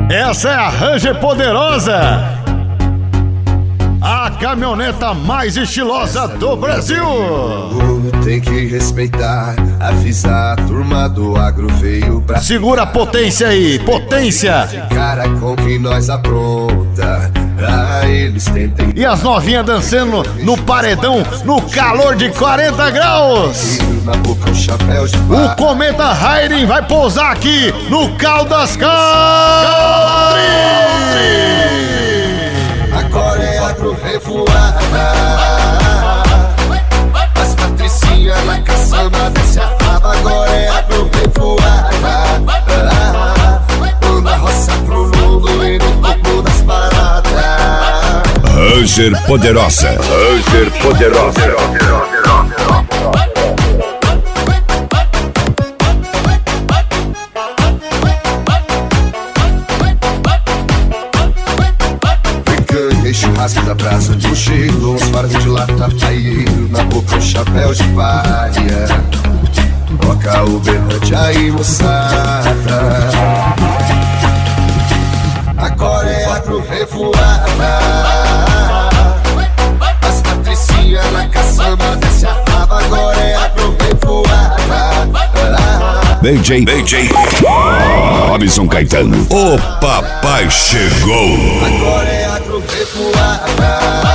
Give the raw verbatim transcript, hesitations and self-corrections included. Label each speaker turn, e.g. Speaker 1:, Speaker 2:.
Speaker 1: Essa é a Ranger Poderosa, a caminhoneta mais estilosa do Brasil.
Speaker 2: Tem que respeitar, avisar a turma do agro veio pra...
Speaker 1: Segura a potência aí, potência.
Speaker 2: Cara com que nós apronta, ah, eles tentem...
Speaker 1: E as novinhas dançando no paredão, no calor de quarenta graus.
Speaker 2: Na boca um chapéu de
Speaker 1: O cometa Hairin vai pousar aqui no Caldas Country.
Speaker 2: Agora é agro revoada, as patricinhas na caçamba desce a raba. Agora é agro revoada, na roça pro mundo e no topo das paradas.
Speaker 3: Ranger Poderosa, Ranger Poderosa.
Speaker 2: Churrasco da brasa de mochilo, uns faros de lata, paieiro, na boca um chapéu de palha. Toca o berrante aí, moçada. Agora é agro revoada, as patricinhas na caçamba desce a raba. Agora é agro revoada.
Speaker 3: B J, B J Robson Caetano, o papai chegou.
Speaker 2: Agora é agro revoada.